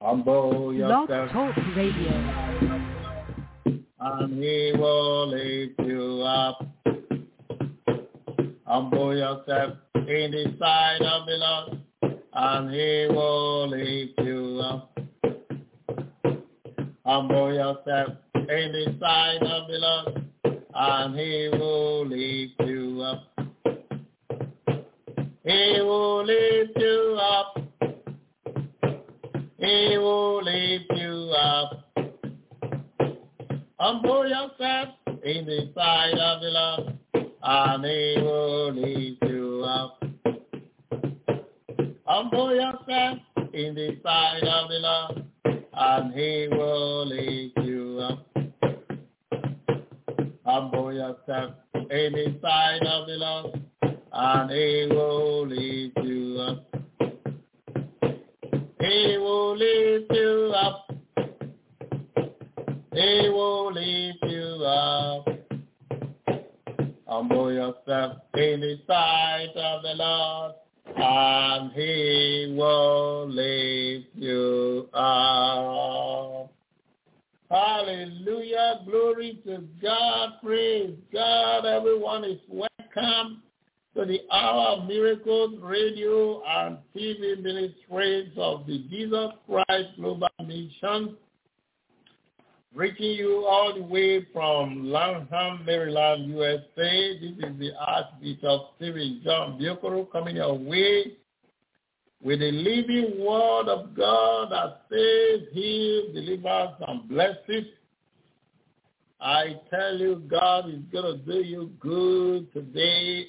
Humble Blog yourself, Talk Radio. and he will lift you up. Humble yourself in the sight of the Lord, and he will lift you up. Humble yourself in the sight of the Lord, and he will lift you up. He will lift you up. He will lift you up. Humble yourself in the sight of the Lord, and he will lift you up. Humble yourself in the sight of the Lord, and he will lift you up. Humble yourself in the sight of the Lord, and he will lift you up. He will lift you up. He will lift you up. Humble yourself in the sight of the Lord, and he will lift you up. Hallelujah. Glory to God. Praise God. Everyone is welcome to the Hour of Miracles radio and TV ministries of the Jesus Christ Global Mission, reaching you all the way from Lanham, Maryland, USA. This is the Archbishop Stephen John Biokoro coming your way with the living word of God that saves, heals, delivers, and blesses. I tell you, God is going to do you good today.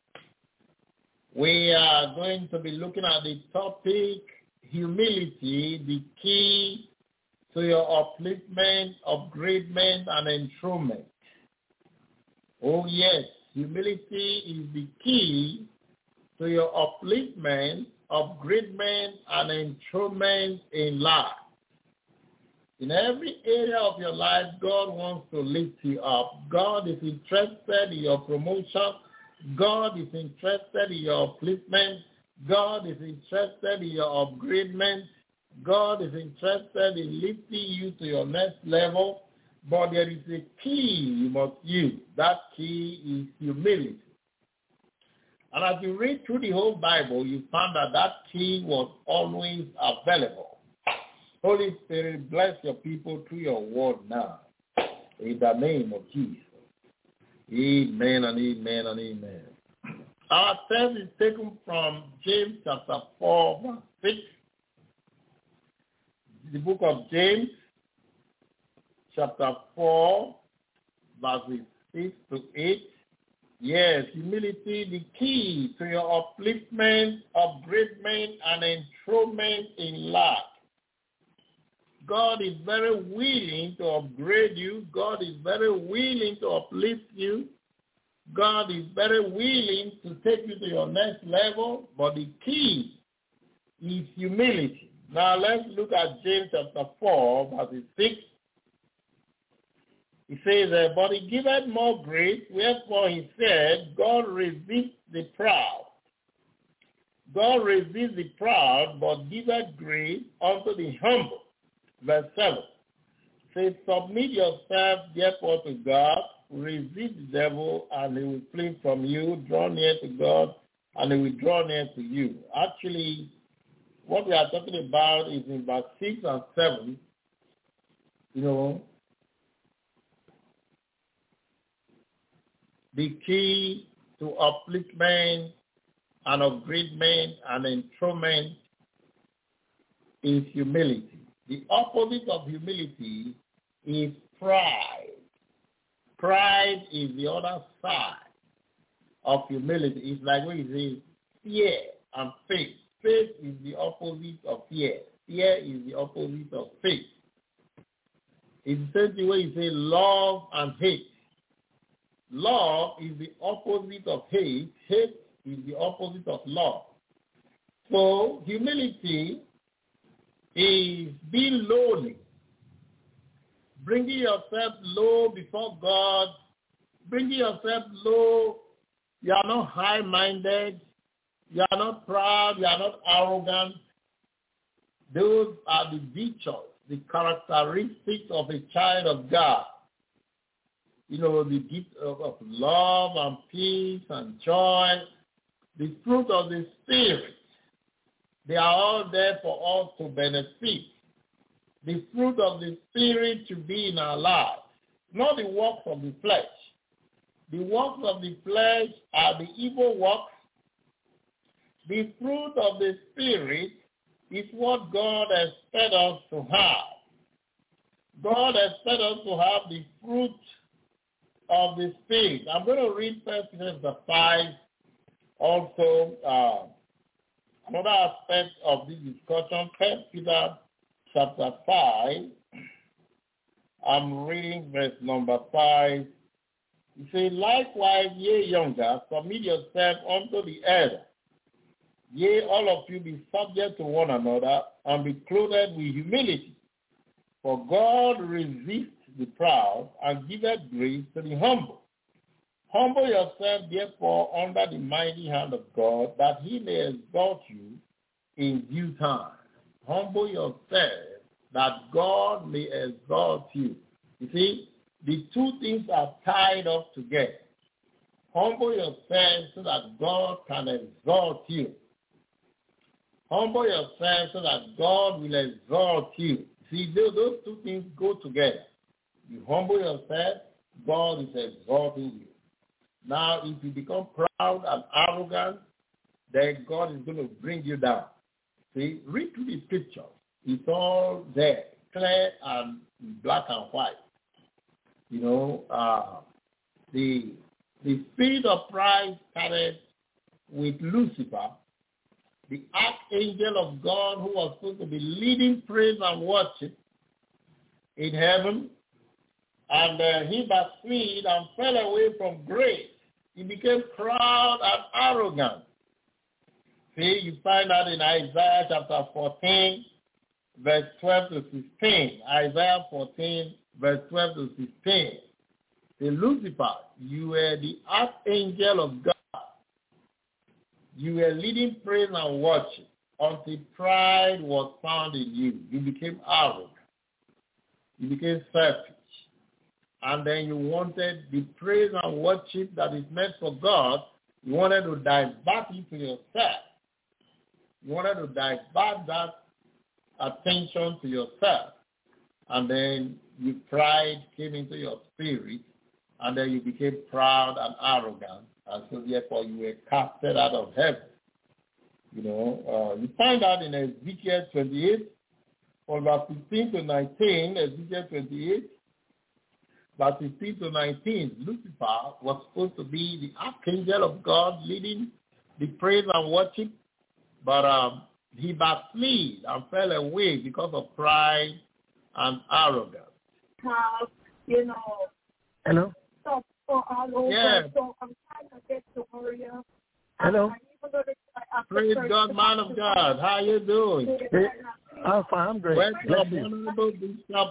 We are going to be looking at the topic, humility, the key to your upliftment, upgradement, and enthronement. Oh yes, humility is the key to your upliftment, upgradement, and enthronement in life. In every area of your life, God wants to lift you up. God is interested in your promotion. God is interested in your upliftment. God is interested in your upgradement. God is interested in lifting you to your next level. But there is a key you must use. That key is humility. And as you read through the whole Bible, you find that key was always available. Holy Spirit, bless your people through your word now. In the name of Jesus. Amen and amen and amen. Our text is taken from James chapter 4, verse 6. The book of James, chapter 4, verses 6 to 8. Yes, humility, the key to your upliftment, upgradement, and enthronement in life. God is very willing to upgrade you. God is very willing to uplift you. God is very willing to take you to your next level. But the key is humility. Now let's look at James chapter 4, verse 6. He says, but he giveth more grace, wherefore he said, God resists the proud. God resists the proud, but giveth grace unto the humble. Verse 7 says, submit yourself therefore to God, resist the devil, and he will flee from you. Draw near to God, and he will draw near to you. Actually, what we are talking about is in verse 6 and 7, the key to upliftment and upgradement and enthronement is humility. The opposite of humility is pride. Pride is the other side of humility. It's like what you say, fear and faith. Faith is the opposite of fear. Fear is the opposite of faith. It's the same way you say love and hate. Love is the opposite of hate. Hate is the opposite of love. So humility is being lowly, bringing yourself low before God, bringing yourself low. You are not high-minded. You are not proud. You are not arrogant. Those are the virtues, the characteristics of a child of God. You know, the gift of love and peace and joy, the fruit of the Spirit. They are all there for us to benefit. The fruit of the Spirit to be in our lives, not the works of the flesh. The works of the flesh are the evil works. The fruit of the Spirit is what God expects us to have. God expects us to have the fruit of the Spirit. I'm going to read 1 Peter chapter 5. Also, another aspect of this discussion, 1 Peter chapter 5. I'm reading verse number 5. It says, likewise, ye younger, submit yourself unto the elder. Yea, all of you be subject to one another, and be clothed with humility. For God resists the proud, and giveth grace to the humble. Humble yourself, therefore, under the mighty hand of God, that he may exalt you in due time. Humble yourself, that God may exalt you. You see, the two things are tied up together. Humble yourself so that God can exalt you. Humble yourself so that God will exalt you. See, those two things go together. You humble yourself, God is exalting you. Now, if you become proud and arrogant, then God is going to bring you down. See, read through the scriptures. It's all there, clear and black and white. You know, the spirit of pride started with Lucifer, the archangel of God who was supposed to be leading praise and worship in heaven. And he backslid and fell away from grace. He became proud and arrogant. See, you find that in Isaiah chapter 14, verse 12 to 16. Isaiah 14, verse 12 to 16. Say, Lucifer, you were the archangel of God. You were leading praise and worship until pride was found in you. You became arrogant. You became selfish. And then you wanted the praise and worship that is meant for God, you wanted to divert it to yourself. You wanted to divert that attention to yourself. And then your pride came into your spirit, and then you became proud and arrogant. And so therefore you were casted out of heaven. You know, you find out in Ezekiel 28, from verse 15 to 19, Ezekiel 28, verse 15 to 19, Lucifer was supposed to be the archangel of God leading the praise and worship, but he backslid and fell away because of pride and arrogance. You know. Hello? So all over. Yeah. So I'm trying to get to hurry up. Hello? Praise God, man of God. How you doing? Hey, I'm fine. I'm great. Welcome, Honorable Bishop.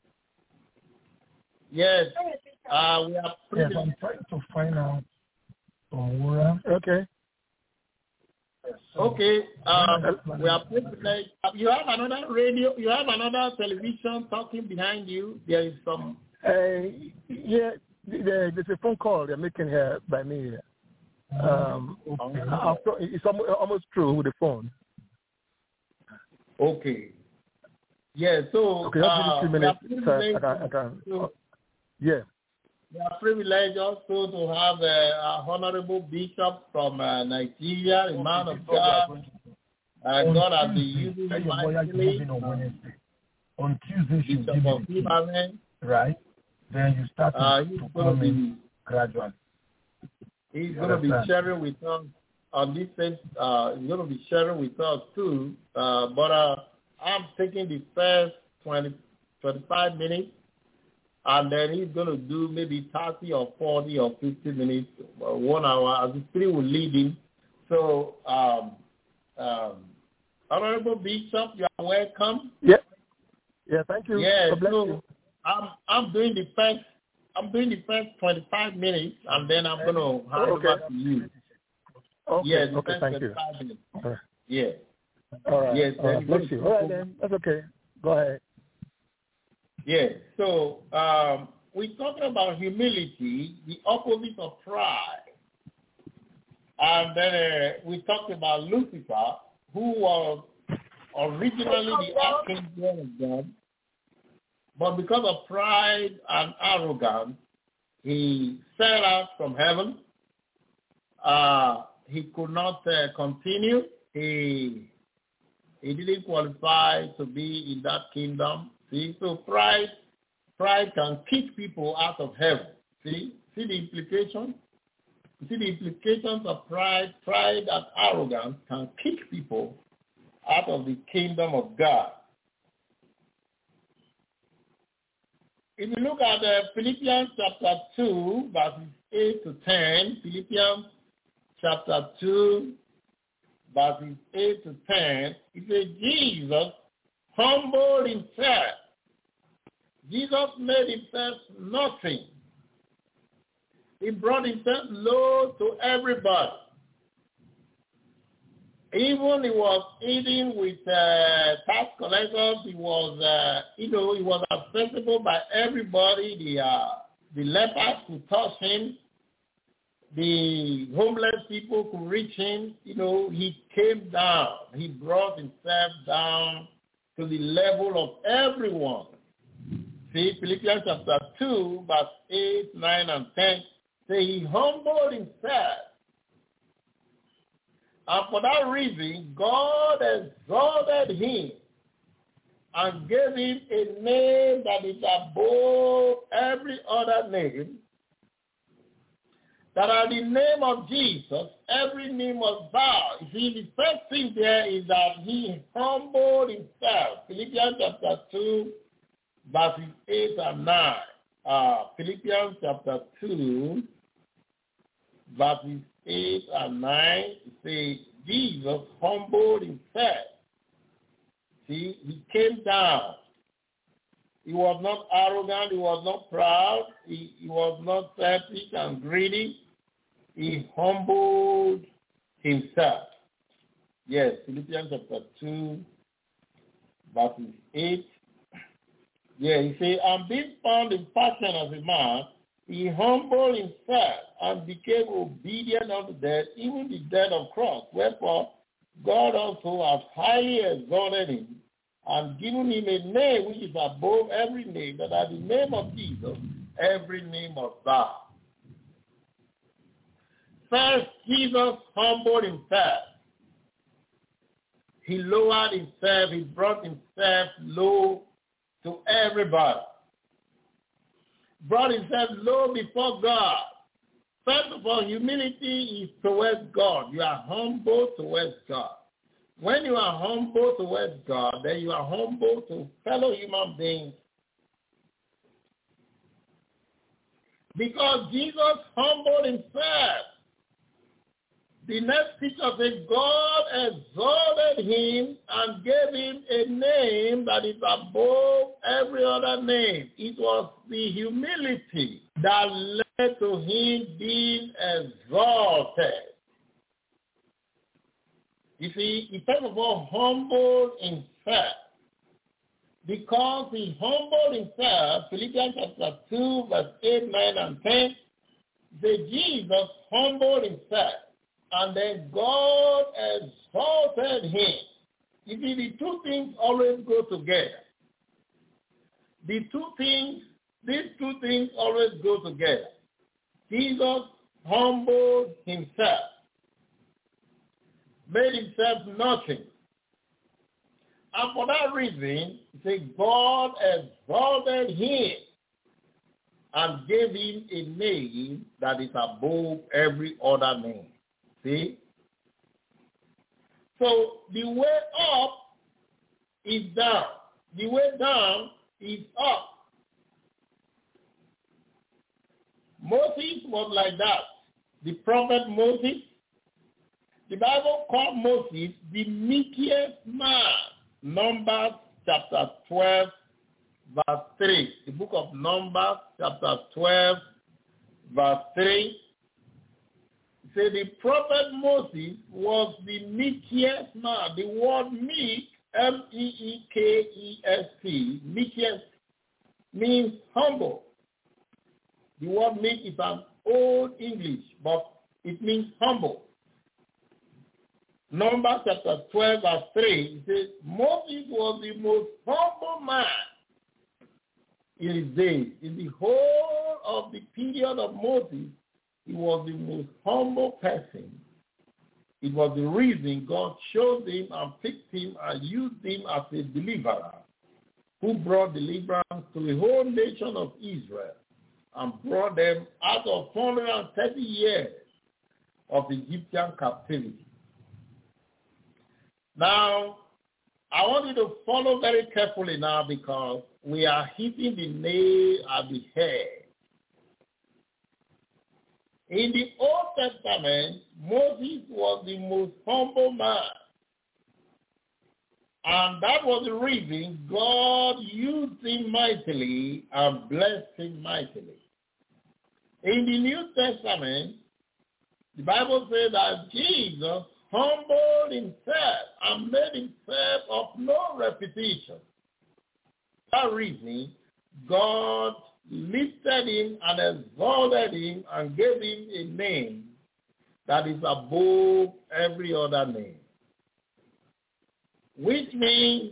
Yes, we are privileged. Yes, I'm trying to find out from where. Okay. Okay, we are privileged. You have another radio, you have another television talking behind you. There is some. Yeah, there's a phone call they're making here by me. It's almost true with the phone. Okay. Yeah, so okay, just give me 2 minutes. I can. Yeah. We are privileged also to have a honorable bishop from Nigeria, a man of God. God has been using him mightily. On Tuesday, Bishop of Ibadan. Right. Then you start to come in gradually. He's going to be sharing with us on this thing. He's going to be sharing with us too. But I'm taking the first 25 minutes. And then he's going to do maybe 30 or 40 or 50 minutes, 1 hour, as the Spirit will lead him. So, Honorable Bishop, you are welcome. Yeah. Yeah, thank you. Yeah, so I'm doing the first 25 minutes, and then I'm going to hand over to you. Okay, Yeah, okay, thank you. Minutes. Yeah. All right. Yes, All right. Bless you. All right, then. That's okay. Go ahead. Yes. So we're talking about humility, the opposite of pride. And then we talked about Lucifer, who was originally the archangel of God, but because of pride and arrogance, he fell out from heaven. He could not continue. He didn't qualify to be in that kingdom. See, so pride can kick people out of heaven. See the implication? You see the implications of pride and arrogance can kick people out of the kingdom of God. If you look at Philippians chapter 2, verses 8 to 10, Philippians chapter 2, verses 8 to 10, it says, Jesus humbled himself. Jesus made himself nothing. He brought himself low to everybody. Even he was eating with tax collectors. He was, he was accessible by everybody. The lepers could touch him. The homeless people could reach him. He came down. He brought himself down to the level of everyone. See, Philippians chapter 2, verse 8, 9, and 10, say he humbled himself. And for that reason, God exalted him and gave him a name that is above every other name, that at the name of Jesus, every knee must bow. You see, the first thing there is that he humbled himself. Philippians chapter 2, verses 8 and 9. Philippians chapter 2, verses 8 and 9, say, Jesus humbled himself. See, he came down. He was not arrogant. He was not proud. He was not selfish and greedy. He humbled himself. Yes, Philippians chapter 2, verses 8. Yeah, he said, and being found in fashion as a man, he humbled himself and became obedient unto death, even the death of cross. Wherefore, God also has highly exalted him and given him a name which is above every name, that at the name of Jesus, every name must bow. First, Jesus humbled himself. He lowered himself. He brought himself low to everybody. Brought himself low before God. First of all, humility is towards God. You are humble towards God. When you are humble towards God, then you are humble to fellow human beings. Because Jesus humbled himself. The next scripture says, God exalted him and gave him a name that is above every other name. It was the humility that led to him being exalted. You see, he first of all humbled himself. Because he humbled himself, Philippians chapter 2, verse 8, 9, and 10, says Jesus humbled himself. And then God exalted him. You see, the two things always go together. These two things always go together. Jesus humbled himself, made himself nothing. And for that reason, he said, God exalted him and gave him a name that is above every other name. See? So the way up is down. The way down is up. Moses was like that. The prophet Moses, the Bible called Moses the meekest man. Numbers chapter 12, verse 3. The book of Numbers chapter 12, verse 3. Say the prophet Moses was the meekest man. The word meek, M-E-E-K-E-S-T, meekest means humble. The word meek is an old English, but it means humble. Numbers chapter 12, verse 3, it says, Moses was the most humble man in his days. In the whole of the period of Moses, he was the most humble person. It was the reason God chose him and picked him and used him as a deliverer who brought deliverance to the whole nation of Israel and brought them out of 430 years of Egyptian captivity. Now, I want you to follow very carefully now because we are hitting the nail at the head. In the Old Testament, Moses was the most humble man. And that was the reason God used him mightily and blessed him mightily. In the New Testament, the Bible says that Jesus humbled himself and made himself of no reputation. For that reason, God lifted him and exalted him and gave him a name that is above every other name. Which means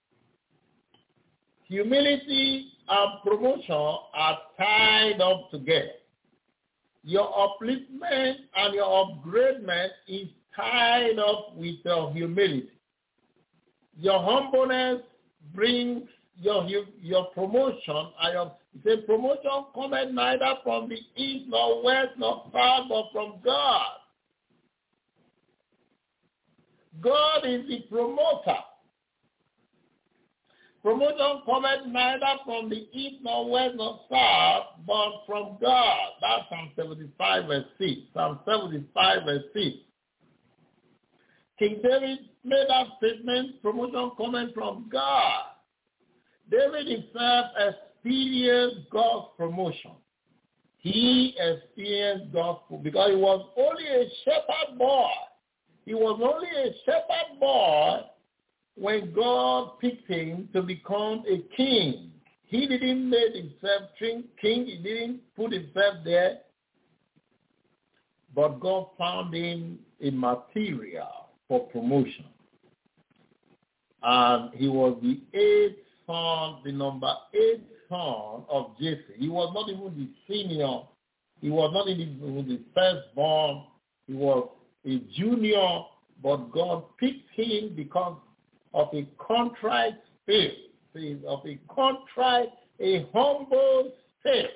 humility and promotion are tied up together. Your upliftment and your upgradement is tied up with your humility. Your humbleness brings your promotion. The promotion cometh neither from the east nor west nor south, but from God. God is the promoter. Promotion cometh neither from the east nor west nor south, but from God. That's Psalm 75 verse 6. Psalm 75 verse 6. King David made that statement, promotion coming from God. David himself experienced God's promotion. He experienced God's promotion because he was only a shepherd boy. He was only a shepherd boy when God picked him to become a king. He didn't make himself king. He didn't put himself there. But God found him a material for promotion. And he was the eighth son, the number 8 son of Jesse. He was not even the senior. He was not even the firstborn. He was a junior, but God picked him because of a contrite spirit, of a contrite, a humble spirit.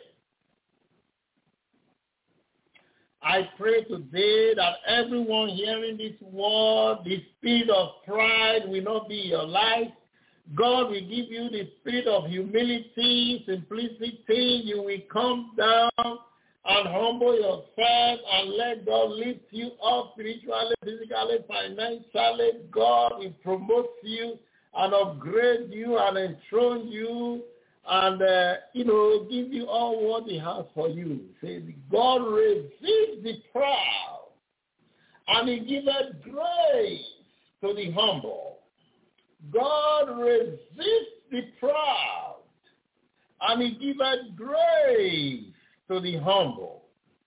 I pray today that everyone hearing this word, the spirit of pride will not be your life. God will give you the spirit of humility, simplicity. You will come down and humble yourself and let God lift you up spiritually, physically, financially. God will promote you and upgrade you and enthrone you and, give you all what he has for you. Say, God resists the proud and he giveth grace to the humble. God resists the proud and he giveth grace to the humble.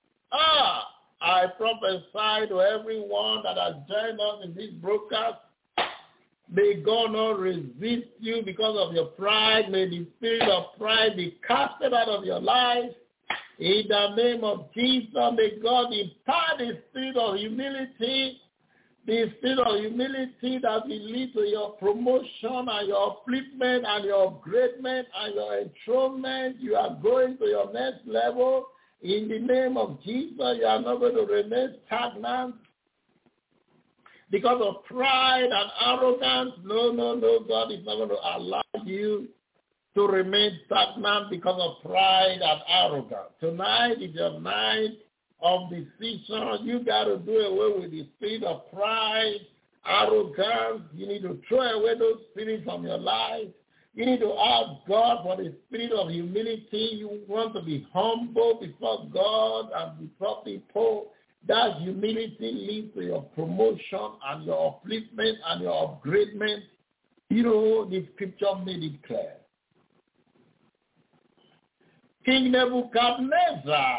I prophesy to everyone that has joined us in this broadcast, may God not resist you because of your pride. May the spirit of pride be casted out of your life. In the name of Jesus, may God impart the spirit of humility, the spirit of humility that will lead to your promotion and your upliftment and your upgradement and your enthronement. You are going to your next level. In the name of Jesus, you are not going to remain stagnant because of pride and arrogance. No, God is not going to allow you to remain stagnant because of pride and arrogance. Tonight is your night of decision. You got to do away with the spirit of pride, arrogance. You need to throw away those spirits from your life. You need to ask God for the spirit of humility. You want to be humble before God and before people. That humility leads to your promotion and your upliftment and your upgradement. You know, the scripture made it clear. King Nebuchadnezzar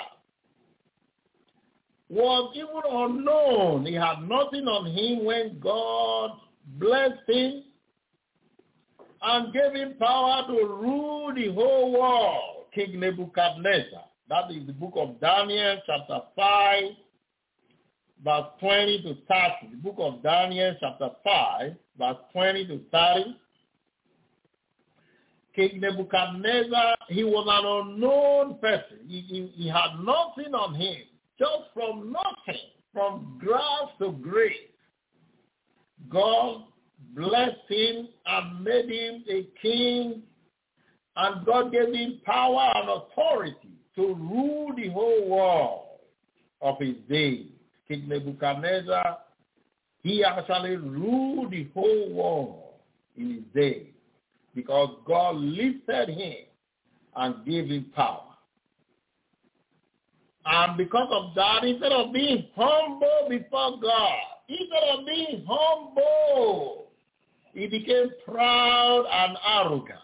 was even unknown. He had nothing on him when God blessed him and gave him power to rule the whole world. King Nebuchadnezzar. That is the book of Daniel, chapter 5, verse 20 to 30. The book of Daniel, chapter 5, verse 20 to 30. King Nebuchadnezzar, he was an unknown person. He had nothing on him, just from nothing, from grass to grace. God blessed him and made him a king, and God gave him power and authority to rule the whole world of his days. King Nebuchadnezzar, he actually ruled the whole world in his days because God lifted him and gave him power. And because of that, instead of being humble before God, instead of being humble, he became proud and arrogant.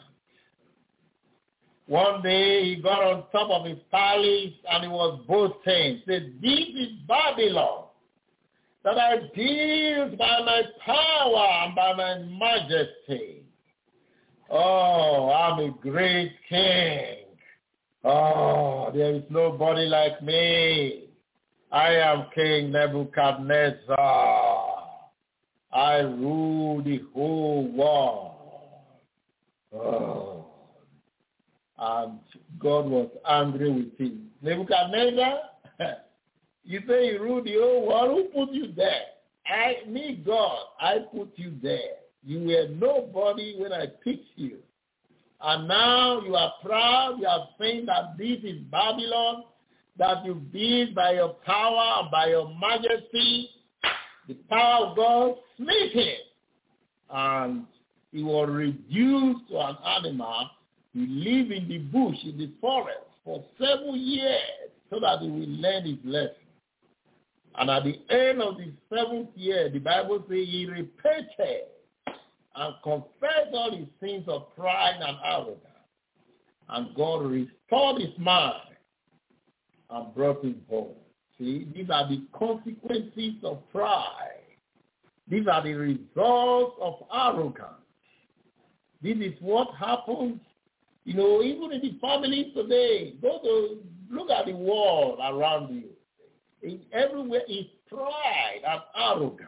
One day he got on top of his palace and he was boasting. He said, "This is Babylon that I built by my power and by my majesty. Oh, I'm a great king. Oh, there is nobody like me. I am King Nebuchadnezzar. I rule the whole world." Oh. And God was angry with him. Nebuchadnezzar, you say you rule the whole world. Who put you there? God, I put you there. You were nobody when I picked you. And now you are proud. You are saying that this is Babylon, that you build by your power, by your majesty. The power of God smite him. And he was reduced to an animal. He lived in the bush, in the forest, for 7 years so that he will learn his lesson. And at the end of the 7th year, the Bible says he repented and confessed all his sins of pride and arrogance. And God restored his mind and brought him home. See, these are the consequences of pride. These are the results of arrogance. This is what happens, you know, even in the families today. Go to look at the world around you. Everywhere is pride and arrogance.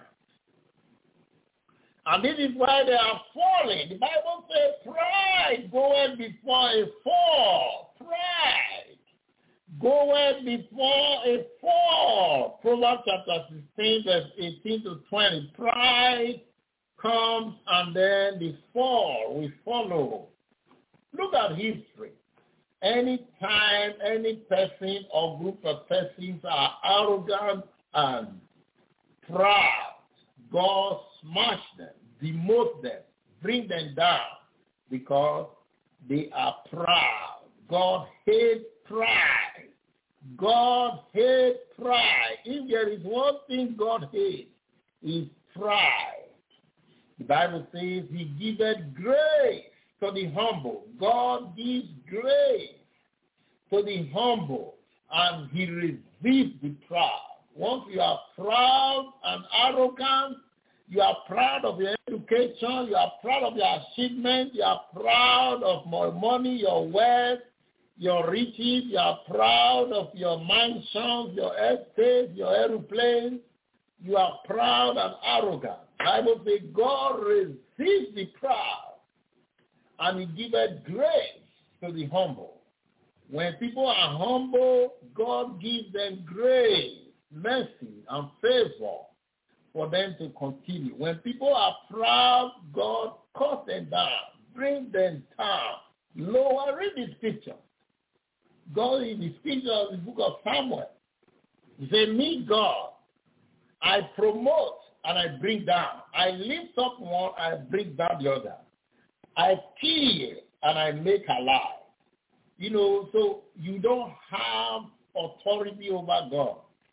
And this is why they are falling. The Bible says pride goeth before a fall. Pride goeth before a fall. Proverbs chapter 16, verse 18 to 20. Pride comes and then the fall will follow. Look at history. Anytime any person or group of persons are arrogant and proud, God smash them, demote them, bring them down because they are proud. God hates pride. God hates pride. If there is one thing God hates, it's pride. The Bible says he giveth grace to the humble. God gives grace to the humble, and he resists the proud. Once you are proud and arrogant, you are proud of your education, you are proud of your achievement, you are proud of your money, your wealth, your riches, you are proud of your mansions, your estates, your aeroplanes, you are proud and arrogant. The Bible says God resists the proud, and he giveth grace to the humble. When people are humble, God gives them grace, mercy, and favor for them to continue. When people are proud, God cuts them down, bring them down, lower. Read the scripture. God in the scripture of the book of Samuel, he said, me, God, I promote and I bring down. I lift up one, I bring down the other. I kill and I make alive. You know, so you don't have authority over God.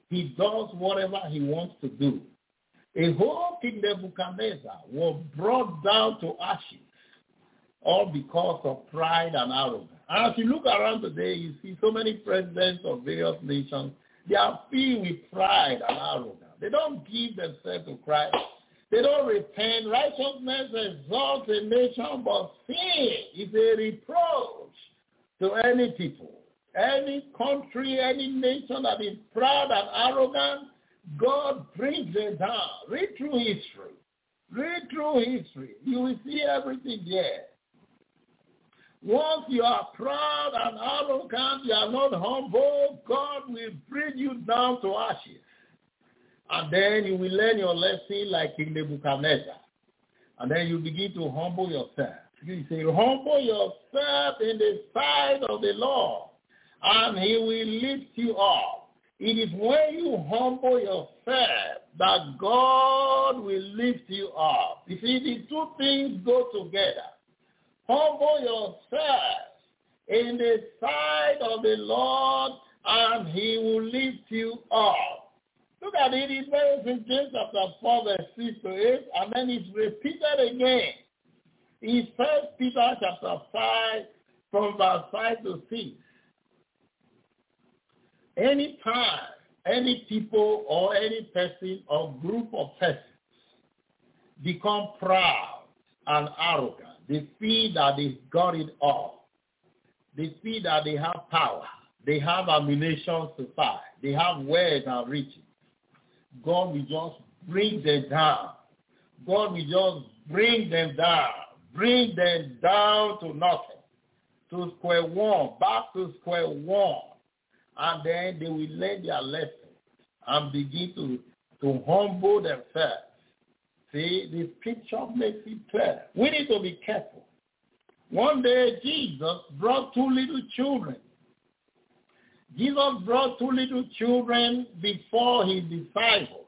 he does whatever he wants to do. A whole King Nebuchadnezzar was brought down to ashes, all because of pride and arrogance. And as you look around today, you see so many presidents of various nations, they are filled with pride and arrogance. They don't give themselves to Christ. They don't repent. Righteousness exalts a nation, but sin is a reproach to any people. Any country, any nation that is proud and arrogant, God brings them down. Read through history. Read through history. You will see everything there. Once you are proud and arrogant, you are not humble, God will bring you down to ashes. And then you will learn your lesson like King Nebuchadnezzar. And then you begin to humble yourself. You say, humble yourself in the sight of the Lord, and he will lift you up. It is when you humble yourself that God will lift you up. You see, the two things go together. Humble yourself in the sight of the Lord, and he will lift you up. Look at it. It says in James chapter 4, verse 6 to 8, and then it's repeated again. In 1 Peter chapter 5, from verse 5 to 6. Anytime any people or any person or group of persons become proud and arrogant, they feel that they got it all. They feel that they have power. They have ammunition to fight. They have wealth and riches. God will just bring them down. God will just bring them down. Bring them down to nothing. To square one. Back to square one. And then they will learn their lesson and begin to humble themselves. See, the scripture makes it clear. We need to be careful. One day, Jesus brought two little children. Jesus brought two little children before his disciples.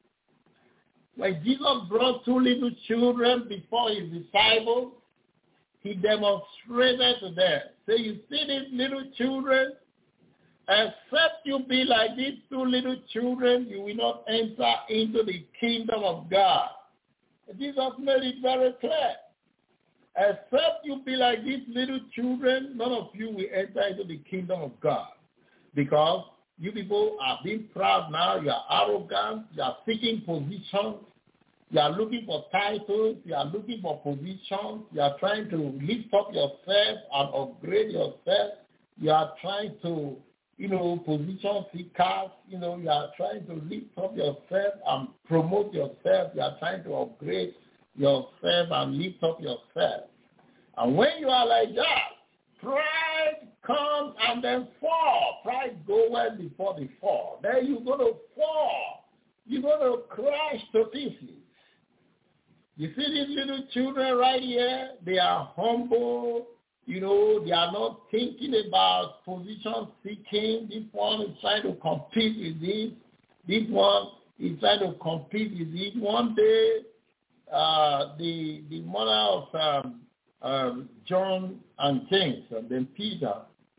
When Jesus brought two little children before his disciples, he demonstrated to them. Say, you see these little children? Except you be like these two little children, you will not enter into the kingdom of God. Jesus made it very clear. Except you be like these little children, none of you will enter into the kingdom of God. Because you people are being proud now, you are arrogant, you are seeking positions, you are looking for titles, you are looking for positions, you are trying to lift up yourself and upgrade yourself, you are trying to, position seekers, you are trying to lift up yourself and promote yourself, you are trying to upgrade yourself and lift up yourself. And when you are like that, pride comes and then fall. Pride goes before the fall. Then you're going to fall. You're going to crash to pieces. You see these little children right here? They are humble. They are not thinking about position seeking. This one is trying to compete with this. This one is trying to compete with this. One day, the mother of John and James, and then Peter,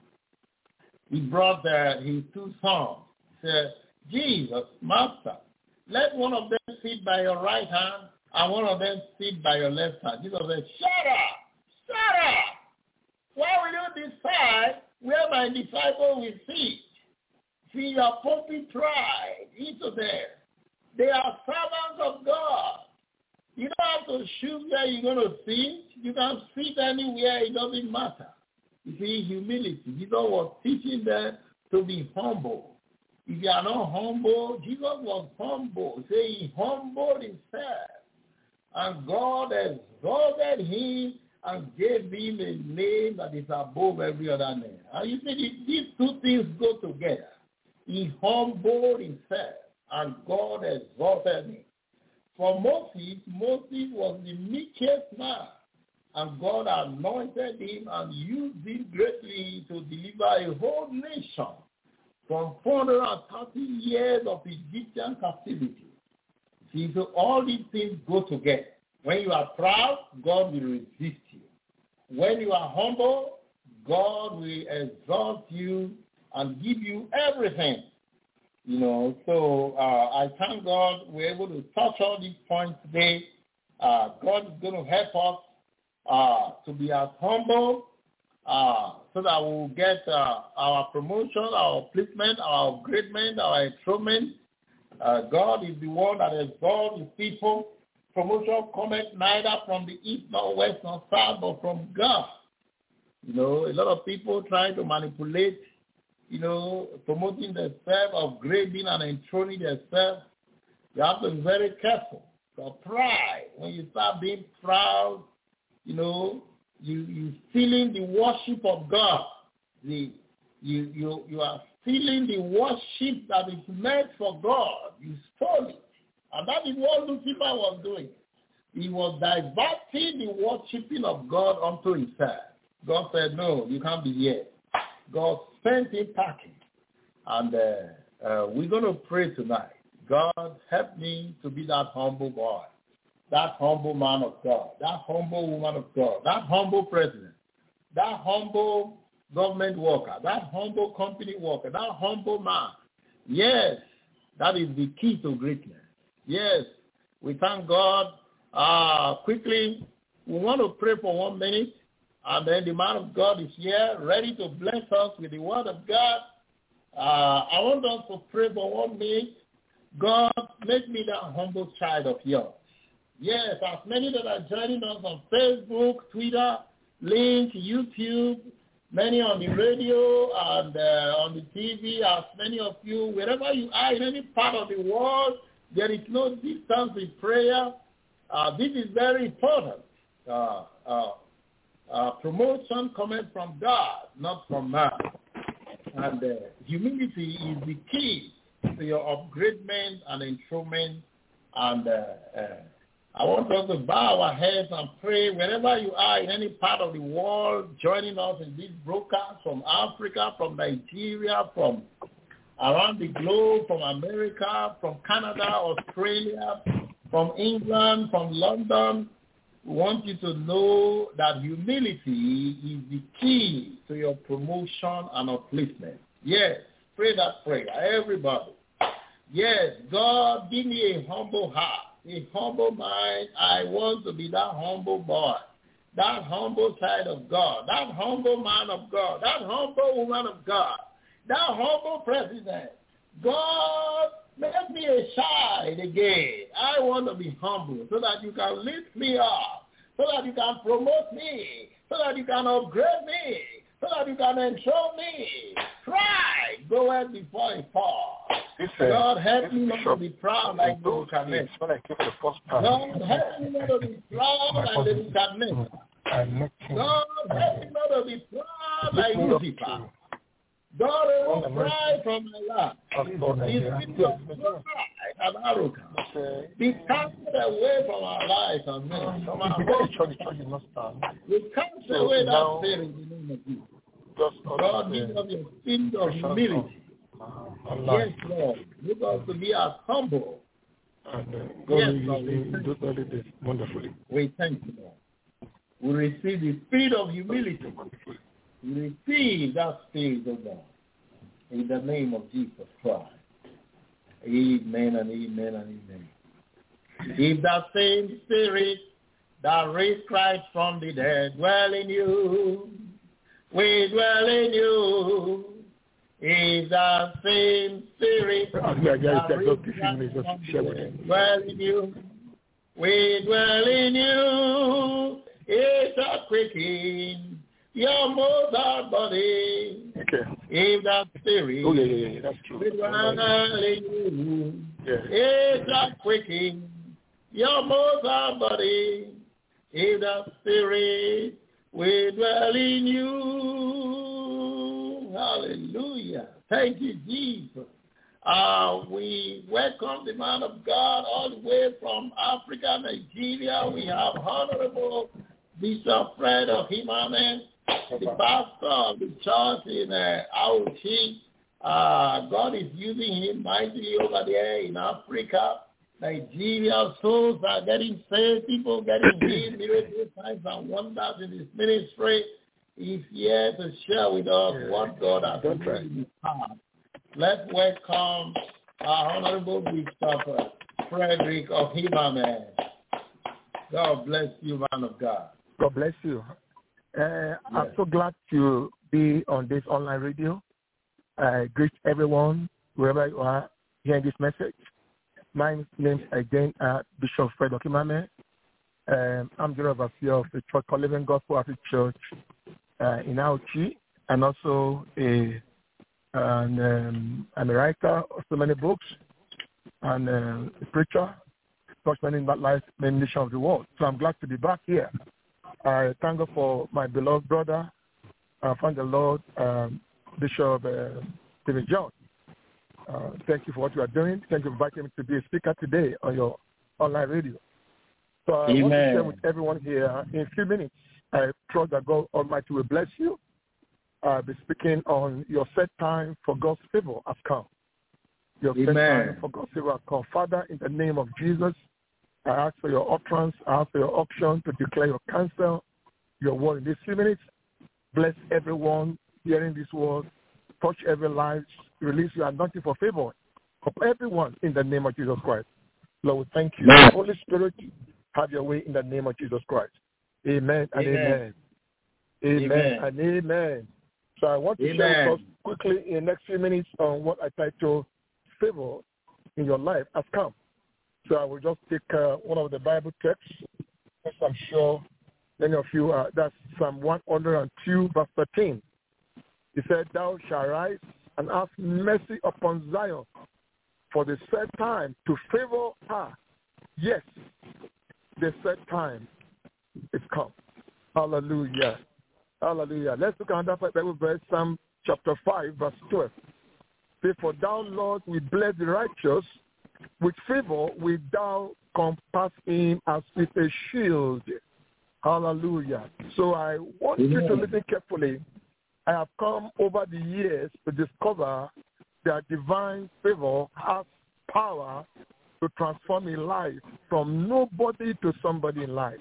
he brought his two sons. He said, Jesus, Master, let one of them sit by your right hand and one of them sit by your left hand. Jesus said, shut up. Why will you decide where my disciple will sit? See, you are pumping pride into them. They are servants of God. You don't have to choose where you're going to sit. You can sit anywhere. It doesn't matter. You see, humility. Jesus was teaching them to be humble. If you are not humble, Jesus was humble. Say he humbled himself. And God exalted him and gave him a name that is above every other name. And you see, these two things go together. He humbled himself, and God exalted him. For Moses was the meekest man, and God anointed him and used him greatly to deliver a whole nation from 430 years of Egyptian captivity. See, so all these things go together. When you are proud, God will resist you. When you are humble, God will exalt you and give you everything. So I thank God we're able to touch all these points today. God is going to help us to be as humble so that we'll get our promotion, our upliftment, our upgradement, our enthronement. God is the one that exalts his people. Promotion cometh neither from the east nor west nor south, but from God. A lot of people trying to manipulate, promoting themselves, upgrading and enthroning themselves. You have to be very careful. So pride, when you start being proud, you stealing the worship of God. You are stealing the worship that is meant for God. You stole it. And that is what Lucifer was doing. He was diverting the worshiping of God unto himself. God said, no, you can't be here. God sent him packing. And we're going to pray tonight. God, help me to be that humble boy, that humble man of God, that humble woman of God, that humble president, that humble government worker, that humble company worker, that humble man. Yes, that is the key to greatness. Yes, we thank God. Quickly, we want to pray for 1 minute, and then the man of God is here, ready to bless us with the word of God. I want us to pray for 1 minute. God, make me that humble child of yours. Yes, as many that are joining us on Facebook, Twitter, Link, YouTube, many on the radio and on the TV, as many of you, wherever you are in any part of the world, there is no distance in prayer. This is very important. Promotion coming from God, not from man. And humility is the key to your upgradement and enthronement. And I want us to bow our heads and pray wherever you are in any part of the world, joining us in this broadcast from Africa, from Nigeria, from around the globe, from America, from Canada, Australia, from England, from London. We want you to know that humility is the key to your promotion and upliftment. Yes, pray that prayer, everybody. Yes, God, give me a humble heart, a humble mind. I want to be that humble boy, that humble child of God, that humble man of God, that humble woman of God, that humble president. God, make me a child again. I want to be humble so that you can lift me up, so that you can promote me, so that you can upgrade me, so that you can enthrone me. Pride goeth before a fall. God, help me not to be proud like Nebuchadnezzar. God, help me not to be proud like Nebuchadnezzar. God, help me not to be proud like Lucifer. God, will cry from my life. The spirit of pride and arrogance be casted away from our lives and men. From our home. We cast away that spirit in the name of Jesus. God, give us your spirit of humility. Yes, Lord. Give us to be as humble. Yes, Lord. Wonderfully. We thank you, Lord. We receive the spirit of humility. We receive that spirit of God. In the name of Jesus Christ. Amen and amen and amen. If that same spirit that raised Christ from the dead dwell in you, we dwell in you. If that same spirit that raised Christ from the dead dwell in you, we dwell in you. It's a quickening your mortal body. Okay. If that spirit that's true. We dwell in you. It's a quickening your mortal body. If that spirit we dwell in you. Hallelujah. Thank you, Jesus. We welcome the man of God all the way from Africa, Nigeria. We have Honorable Bishop Fred of Himane, the pastor of the church in Auchi. God is using him mightily over there in Africa. Nigeria, souls are getting saved, people getting healed, miracles, signs and wonders in his ministry. He's here to share with us what God has done in his heart. Let's welcome Honorable Bishop Frederick of Himame. God bless you, man of God. God bless you. I'm so glad to be on this online radio. I greet everyone, wherever you are, hearing this message. My name is again Bishop Fred Okimame. I'm the overseer of the Church called Living Gospel Outreach Church in Auchi, and also I'm a writer of so many books, and a preacher, Touch Many Lives, Many Nations of the World. So I'm glad to be back here. I thank God for my beloved brother, from the Lord, Bishop David John. Thank you for what you are doing. Thank you for inviting me to be a speaker today on your online radio. So I want to share with everyone here in a few minutes. I trust that God Almighty will bless you. I'll be speaking on your set time for God's favor has come. Your set time for God's favor has come. Father, in the name of Jesus, I ask for your utterance. I ask for your option to declare your counsel, your word in these few minutes. Bless everyone hearing this word. Touch every life. Release your anointing for favor of everyone in the name of Jesus Christ. Lord, we thank you. Amen. Holy Spirit, have your way in the name of Jesus Christ. Amen and amen. Amen and amen. So I want to share with us quickly in the next few minutes on what I title Favor in Your Life Has Come. So I will just take one of the Bible texts, which I'm sure many of you are. That's Psalm 102, verse 13. He said, "Thou shalt rise and have mercy upon Zion, for the set time to favor her. Yes, the set time is come." Hallelujah. Hallelujah. Let's look at another Bible verse, Psalm chapter 5, verse 12. Say, "For thou, Lord, will bless the righteous. With favor will thou compass him as with a shield." Hallelujah. So I want you to listen carefully. I have come over the years to discover that divine favor has power to transform a life from nobody to somebody in life.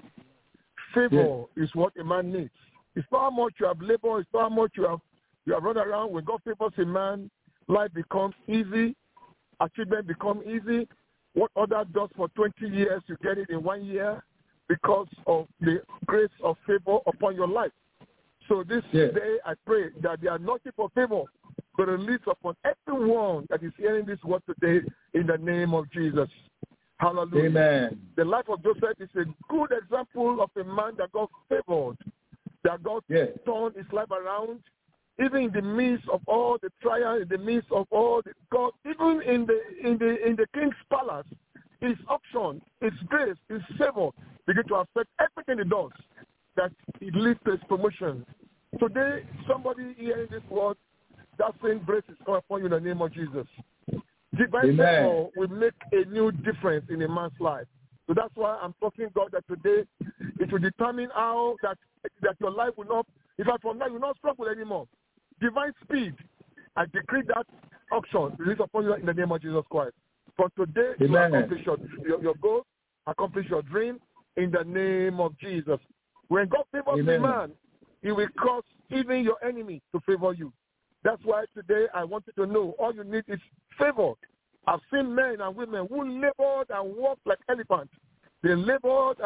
Favor is what a man needs. It's not how much you have labored, it's not how much you have run around. When God favors a man, life becomes easy, achievement becomes easy. What other does for 20 years, you get it in 1 year because of the grace of favor upon your life. So this day, I pray that the anointing for favor be released upon everyone that is hearing this word today in the name of Jesus. Hallelujah. Amen. The life of Joseph is a good example of a man that God favored, that God turned his life around, even in the midst of all the trial, in the midst of all the God, even in the king's palace, his option, his grace, his favor begin to affect everything he does, that it leads to his promotion. Today, somebody hearing this word, that same grace is coming upon you in the name of Jesus. Divine favor will make a new difference in a man's life. So that's why I'm talking, God, that today it will determine how that your life will not, in fact, from now you will not struggle anymore. Divine speed, I decree that auction release upon you in the name of Jesus Christ. From today, you accomplish your goal, accomplish your dream in the name of Jesus. When God favors a man, he will cause even your enemy to favor you. That's why today I want you to know all you need is favor. I've seen men and women who labored and worked like elephants. They labored,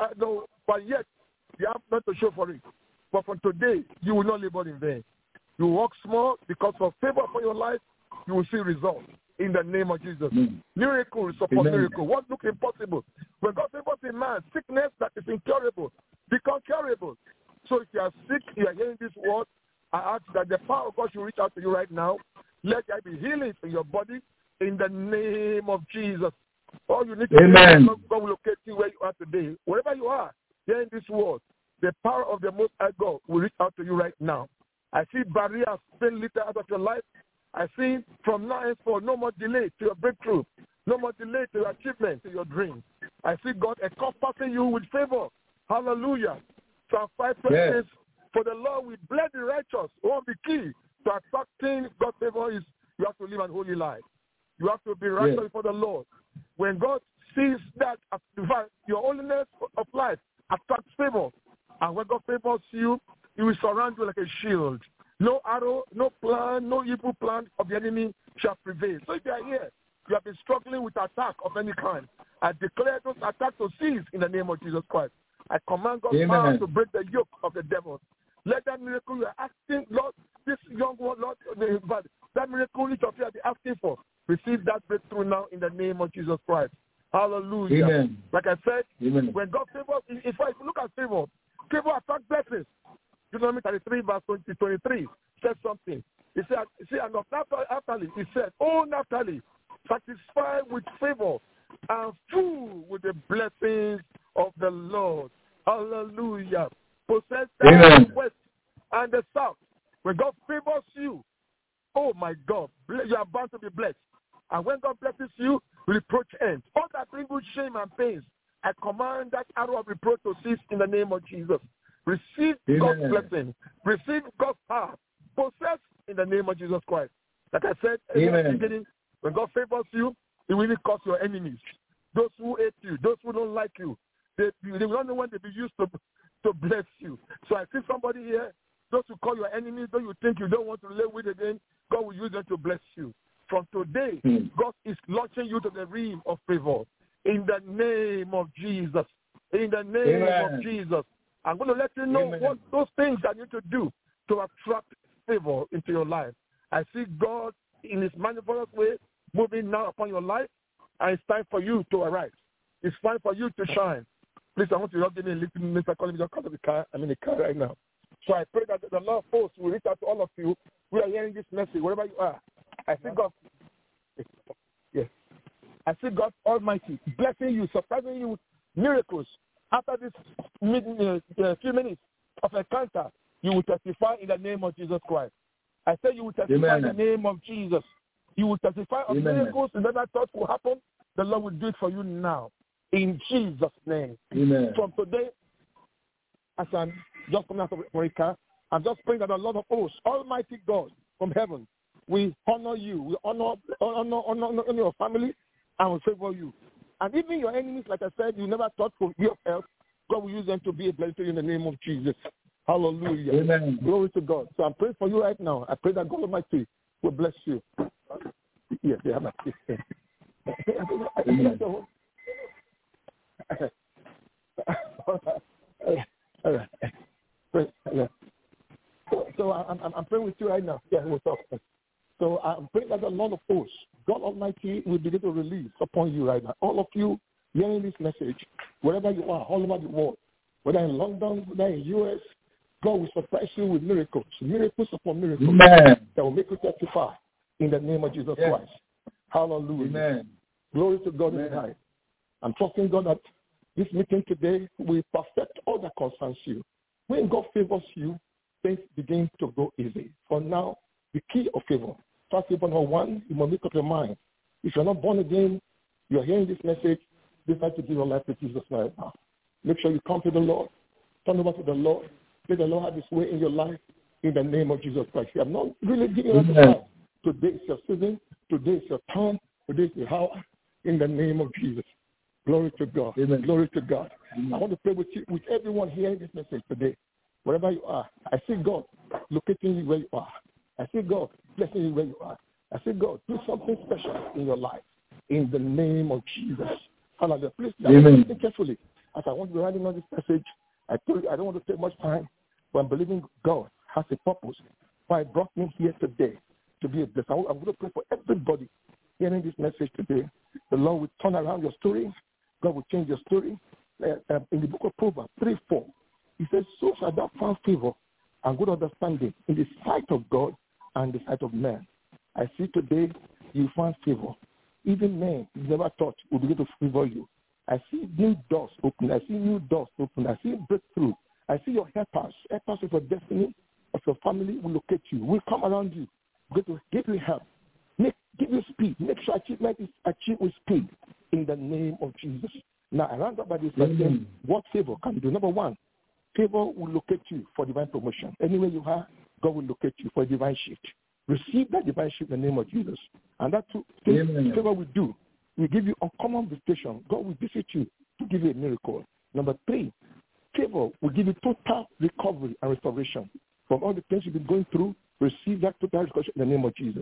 but yet you have not to show for it. But from today, you will not labor in vain. You work small because of favor upon your life, you will see results in the name of Jesus. Miracle is upon miracle. What looks impossible? When God favors a man, sickness that is incurable become curable. So if you are sick, you are hearing this word, I ask that the power of God should reach out to you right now. Let there be healing in your body in the name of Jesus. All you need to do is God will locate you where you are today. Wherever you are, hearing this word, the power of the Most High God will reach out to you right now. I see barriers being lifted out of your life. I see from now henceforth no more delay to your breakthrough, no more delay to your achievement, to your dreams. I see God encompassing you with favor. Hallelujah. Psalm 5 says, "For the Lord will bless the righteous." One of the key to attracting God's favor is you have to live an holy life. You have to be righteous before the Lord. When God sees that your holiness of life attracts favor, and when God favors you, he will surround you like a shield. No arrow, no plan, no evil plan of the enemy shall prevail. So if you are here, you have been struggling with attack of any kind, I declare those attacks to cease in the name of Jesus Christ. I command God's power to break the yoke of the devil. Let that miracle you are asking, Lord, this young one, Lord, that miracle each of you are asking for, receive that breakthrough now in the name of Jesus Christ. Hallelujah. Amen. Like I said, Amen. when God favors, if I look at favor attracts blessings. Deuteronomy 33 verse 23 says something. He said, and of Naphtali, he said, "Oh Naphtali, satisfied with favor and full with the blessings of the Lord." Hallelujah. Possess the west and the south. When God favors you, oh my God, you are bound to be blessed. And when God blesses you, reproach ends. All that brings you shame and pains, I command that arrow of reproach to cease in the name of Jesus. Receive God's blessing. Receive God's power. Possess in the name of Jesus Christ. Like I said in the beginning, when God favors you, it will really cause your enemies. Those who hate you, those who don't like you, they will not know when they be used to bless you. So I see somebody here, those who call your enemies, those you think you don't want to live with again, God will use them to bless you. From today, God is launching you to the realm of favor. In the name of Jesus. In the name of Jesus. I'm going to let you know what those things that you need to do to attract favor into your life. I see God in his manifold way moving now upon your life, and it's time for you to arise. It's time for you to shine. Please, I want you to give me a little minute. I'm calling me because of the car. I'm in the car right now. So I pray that the Lord of hosts will reach out to all of you who are hearing this message, wherever you are. I see God. Yes. I see God Almighty blessing you, surprising you with miracles. After this few minutes of encounter, you will testify in the name of Jesus Christ. I say you will testify in the name of Jesus. You will testify of miracles you never thought would happen. The Lord will do it for you now. In Jesus' name. Amen. From today, as I'm just coming out of America, I'm just praying that the Lord of hosts, Almighty God from heaven, we honor you. We honor your family, and will favor you. And even your enemies, like I said, you never thought would be of help. God will use them to be a blessing to you in the name of Jesus. Hallelujah. Amen. Glory to God. So I'm praying for you right now. I pray that God Almighty will bless you. Yes, they have my sister. So I'm praying with you right now. Yeah, we'll talk. So I'm praying that the Lord of hosts, God Almighty, will begin to release upon you right now. All of you hearing this message, wherever you are, all over the world, whether in London, whether in U.S., God will surprise you with miracles upon miracles that will make you testify in the name of Jesus Christ. Hallelujah. Amen. Glory to God in high. I'm trusting God that this meeting today will perfect all that concerns you. When God favors you, things begin to go easy. For now, the key of favor. First favor number one, you must make up your mind. If you're not born again, you're hearing this message, decide to give your life to Jesus right now. Make sure you come to the Lord. Turn over to the Lord. Let the Lord have his way in your life in the name of Jesus Christ. You have not really given up your life. Today is your season. Today is your time. Today is your hour. In the name of Jesus. Glory to God. Amen. Glory to God. Amen. I want to pray with you, with everyone hearing this message today. Wherever you are, I see God locating you where you are. I see God blessing you where you are. I see God do something special in your life. In the name of Jesus. Hallelujah. Please listen carefully. As I want to be writing on this message, I told you I don't want to take much time, but I'm believing God has a purpose. Why brought me here today to be a blessing. I'm going to pray for everybody hearing this message today. The Lord will turn around your story. God will change your story. In the book of Proverbs 3:4, he says, "So shall thou find favor and good understanding in the sight of God and the sight of man." I see today you find favor. Even men you never thought would begin to favor you. I see new doors open. I see new doors open. I see breakthrough. I see your helpers of your destiny, of your family will locate you, will come around you, going to give you help, give you speed. Make sure achievement is achieved with speed in the name of Jesus. Now, I round up by this lesson. What favor can you do? Number one, favor will locate you for divine promotion. Anywhere you are, God will locate you for a divine shift. Receive that divine shift in the name of Jesus. And that favor will do. We give you uncommon visitation. God will visit you to give you a miracle. Number three, favor will give you total recovery and restoration. From all the things you've been going through, receive that total restoration in the name of Jesus.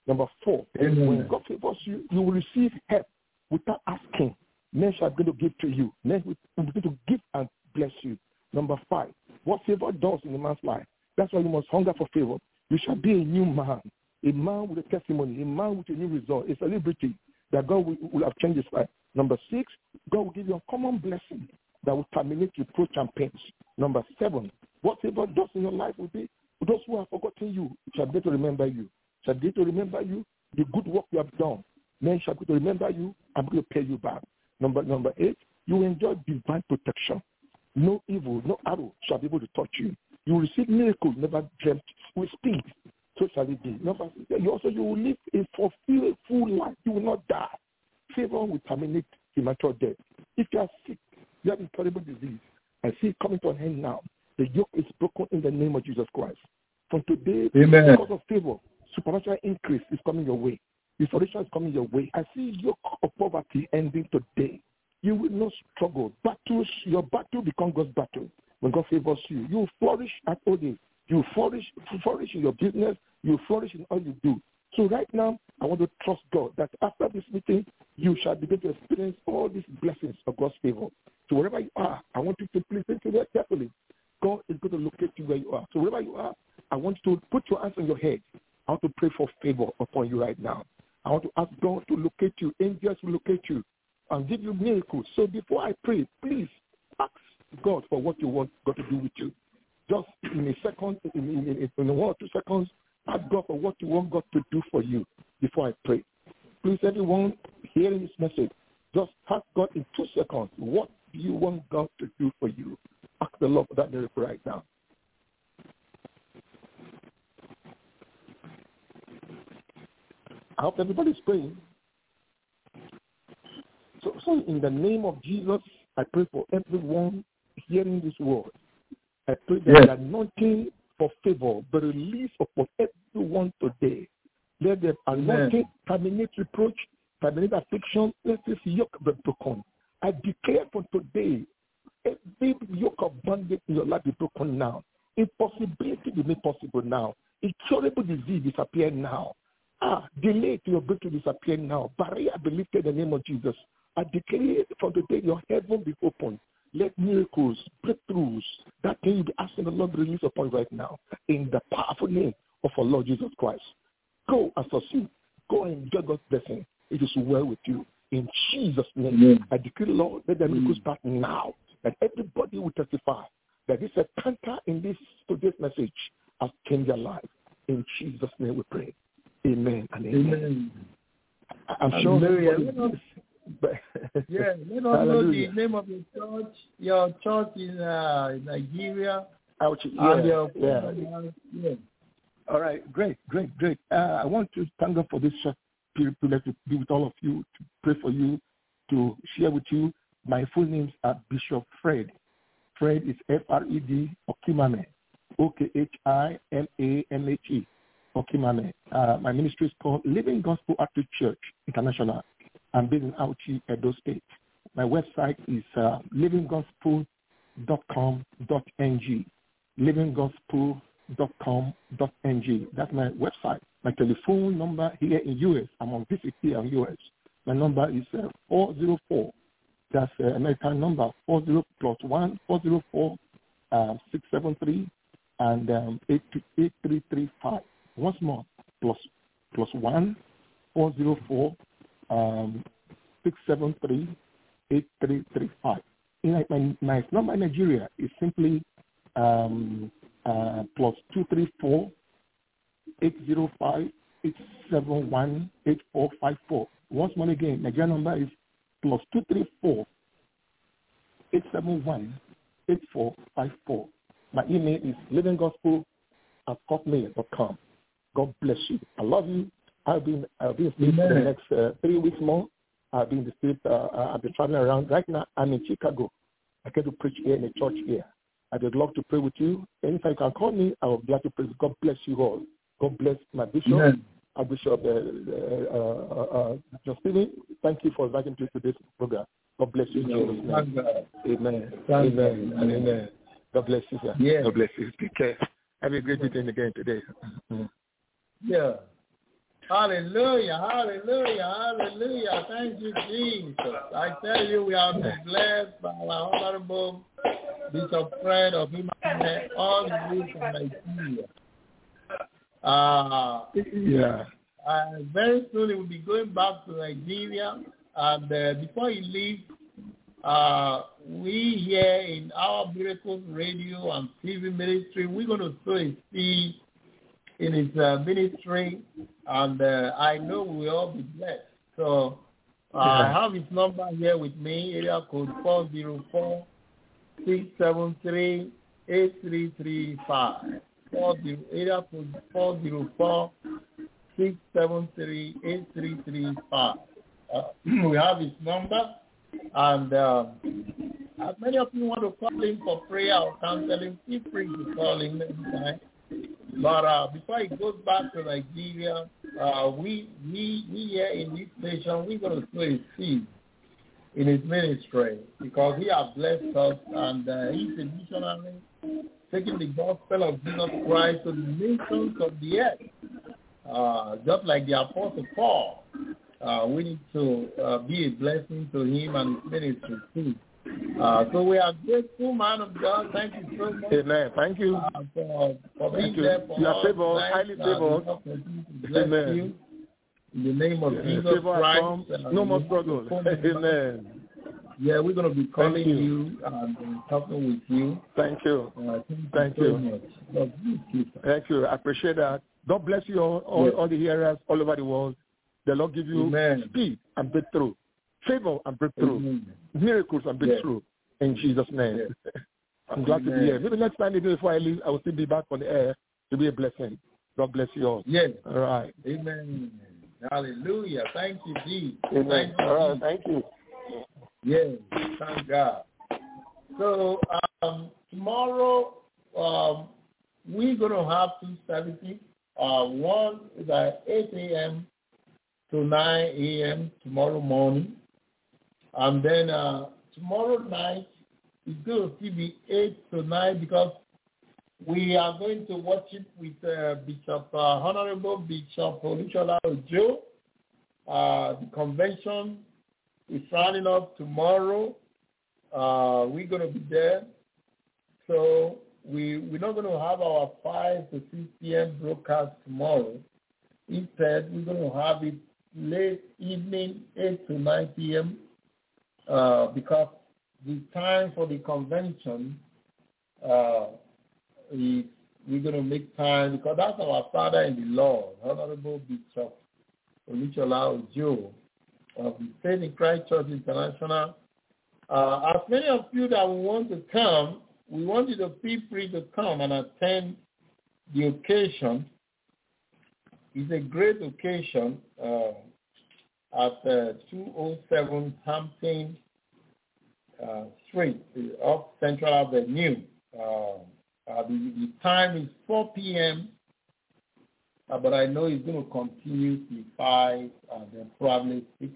Number 4, when God favors you, you will receive help without asking. Men shall be able to give to you. Men will be able to give and bless you. Number 5, what favor does in a man's life. That's why you must hunger for favor. You shall be a new man, a man with a testimony, a man with a new result, a celebrity that God will have changed his life. Number 6, God will give you a common blessing that will terminate reproach and pains. Number 7, what favor does in your life will be those who have forgotten you shall be able to remember you. Shall be able to remember you, the good work you have done. Men shall be able to remember you. I'm going to pay you back. Number 8, you will enjoy divine protection. No evil, no arrow shall be able to touch you. You will receive miracles never dreamt with speed. So shall it be. Number 6, you will live a fulfilled full life. You will not die. Favor will terminate premature death. If you are sick, you have incurable disease, I see it coming to an end now. The yoke is broken in the name of Jesus Christ. From today, because of favor, supernatural increase is coming your way. Restoration is coming your way. I see yoke of poverty ending today. You will not struggle. Battles, your battle becomes God's battle. When God favors you, you will flourish at all days. You will flourish in your business. You will flourish in all you do. So right now, I want to trust God that after this meeting, you shall begin to experience all these blessings of God's favor. So wherever you are, I want you to listen to that carefully. God is going to locate you where you are. So wherever you are, I want you to put your hands on your head. I want to pray for favor upon you right now. I want to ask God to locate you. Angels will locate you and give you miracles. So before I pray, please ask God for what you want God to do with you. Just in a second, in 1 or 2 seconds, ask God for what you want God to do for you before I pray. Please, everyone hearing this message, just ask God in 2 seconds, what do you want God to do for you? Ask the Lord for that miracle right now. I hope everybody's praying. So in the name of Jesus, I pray for everyone hearing this word. I pray that the anointing for favor be released upon everyone today. Let the anointing terminate reproach, terminate affliction. Let this yoke be broken. I declare from today, every yoke of bondage in your life be broken now. Impossibility be made possible now. Incurable disease disappear now. Delay to your breakthrough disappear now. Barrier be lifted in the name of Jesus. I declare from today your heaven be open. Let miracles, breakthroughs, that thing you be asking the Lord to release upon right now. In the powerful name of our Lord Jesus Christ. Go and succeed. Go and enjoy God's blessing. It is well with you. In Jesus' name, I declare, Lord, let the miracles start now. That everybody will testify that this encounter in this today's message has changed their life. In Jesus' name we pray. Amen and amen. I'm sure everybody let us know the name of your church in Nigeria. All right, great. I want to thank God for this short period to be with all of you, to pray for you, to share with you. My full names are Bishop Fred. Fred is F-R-E-D Okimame, O-K-H-I-M-A-M-H-E, Okimame. My ministry is called Living Gospel Outreach Church International. I'm based in Auchi, Edo State. My website is livinggospel.com.ng. livinggospel.com.ng. That's my website. My telephone number here in U.S. I'm on visit here in U.S. My number is 404. That's American number 40 plus 1 404 673 and 8335. Once more, plus 1 404 673 8335. My number in Nigeria is simply plus 234 805 871 8454. Once more again, Nigeria number is plus 234 871 8454. My email is livinggospel@hotmail.com. God bless you. I love you. I'll be in the States for the next 3 weeks more. I'll be in the States. I'll be traveling around. Right now, I'm in Chicago. I get to preach here in a church here. I would love to pray with you. Anytime you can call me, I will be glad to pray. God bless you all. God bless my bishop, our Bishop John Stephen. Thank you for inviting me to this program. God bless you. Amen. Amen. God bless you, sir. Yeah. God bless you. Take care. Have a great meeting again today. Yeah. Hallelujah, hallelujah, hallelujah. Thank you, Jesus. I tell you, we are blessed by our Honorable Bishop Fred of Emmanuel, all the way from Nigeria. Very soon he will be going back to Nigeria. And before he leaves, we here in our Miracles Radio and TV ministry, we're going to sow a seed in his ministry, and I know we will all be blessed. So I have his number here with me, area code 404-673-8335. Area code 404-673-8335. We have his number, and as many of you want to call him for prayer or counseling, feel free to call him anytime. But before he goes back to Nigeria, we here in this station, we're going to sow a seed in his ministry because he has blessed us, and he's a missionary taking the gospel of Jesus Christ to the nations of the earth. Just like the Apostle Paul, we need to be a blessing to him and his ministry too. So we are grateful, man of God. Thank you so much. Amen. Thank you. For being there for you us. are favored, highly favored. Bless you. In the name of Jesus Christ. No more struggle. Amen. Yeah, we're going to be calling you and talking with you. Thank you. Thank you so much. God bless you. Thank you. I appreciate that. God bless you all the hearers all over the world. The Lord give you speed and breakthrough, favor and breakthrough, miracles and breakthrough in Jesus' name. I'm glad to be here. Maybe next time, maybe before I leave, I will still be back on the air to be a blessing. God bless you all. Yes. All right. Amen. Hallelujah. Thank you, Jesus. Amen. All right. Thank you. Yes. Thank God. So tomorrow we're going to have two services. One is at 8 a.m. to 9 a.m. tomorrow morning. And then tomorrow night is going to be 8 to 9 because we are going to worship with Bishop, Honorable Bishop Olusola Ojo. The convention is running up tomorrow. We're going to be there. So we're not going to have our 5 to 6 p.m. broadcast tomorrow. Instead, we're going to have it late evening, 8 to 9 p.m., because the time for the convention we're going to make time, because that's our father in the Lord, Honorable Bishop Olusola Ojo of the Faith in Christ Church International. As many of you that want to come, we want you to feel free to come and attend the occasion. It's a great occasion at 207 Hampton Street off Central Avenue. The time is 4 p.m., but I know it's going to continue till 5 and then probably 6.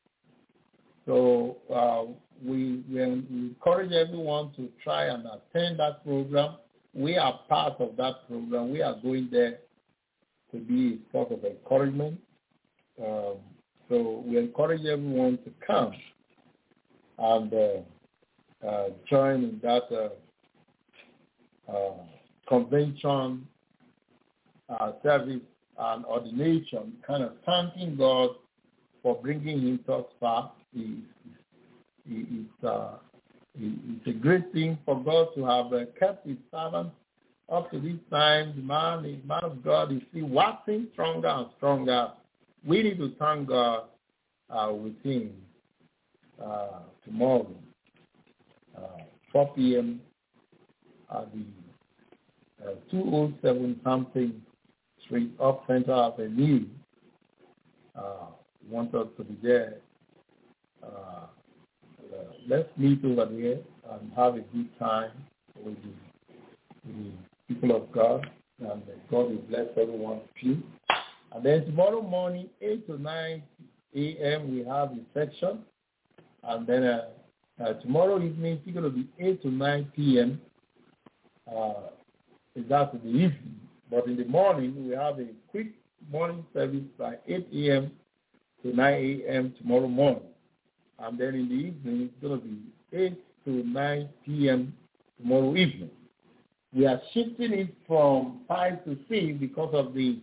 So we encourage everyone to try and attend that program. We are part of that program. We are going there to be a sort of encouragement. So we encourage everyone to come and join in that convention service and ordination, kind of thanking God for bringing him thus far. It's a great thing for God to have kept his servant up to this time. The man of God is still waxing stronger and stronger. We need to thank God with him tomorrow, 4 p.m. at the 207 something Street off Central Avenue. Want us to be there. Let's meet over there and have a good time with the people of God, and God will bless every one of you. And then tomorrow morning, 8 to 9 a.m., we have a section. And then tomorrow evening, it's going to be 8 to 9 p.m. That's in the evening. But in the morning, we have a quick morning service by 8 a.m. to 9 a.m. tomorrow morning. And then in the evening, it's going to be 8 to 9 p.m. tomorrow evening. We are shifting it from 5 to 6 because of the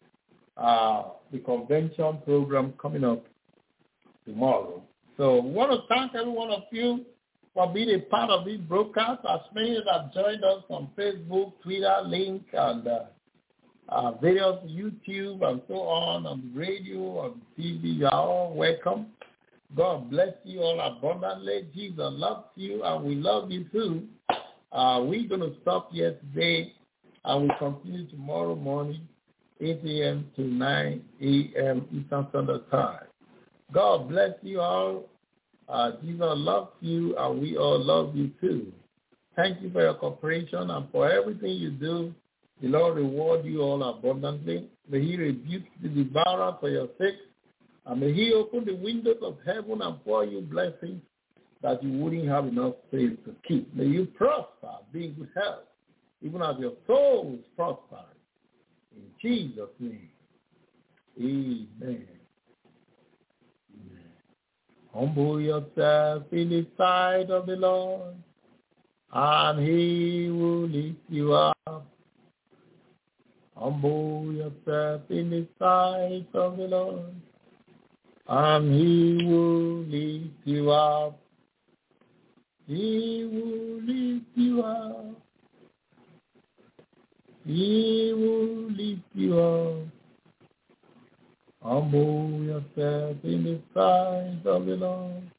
convention program coming up tomorrow. So I want to thank every one of you for being a part of this broadcast. As many that have joined us on Facebook, Twitter, Link, and various YouTube and so on the radio, on TV, you are all welcome. God bless you all abundantly. Jesus loves you, and we love you too. We're going to stop here today, and we continue tomorrow morning, 8 a.m. to 9 a.m. Eastern Standard Time. God bless you all. Jesus loves you, and we all love you too. Thank you for your cooperation and for everything you do. The Lord reward you all abundantly. May he rebuke the devourer for your sake, and may he open the windows of heaven and pour you blessings that you wouldn't have enough space to keep. May you prosper, be in good health, even as your soul is prospering. In Jesus' name, amen. Humble yourself in the sight of the Lord, and he will lift you up. Humble yourself in the sight of the Lord, and he will lift you up. He will lift you up. He will lift you up. Humble yourself in the sight of the Lord,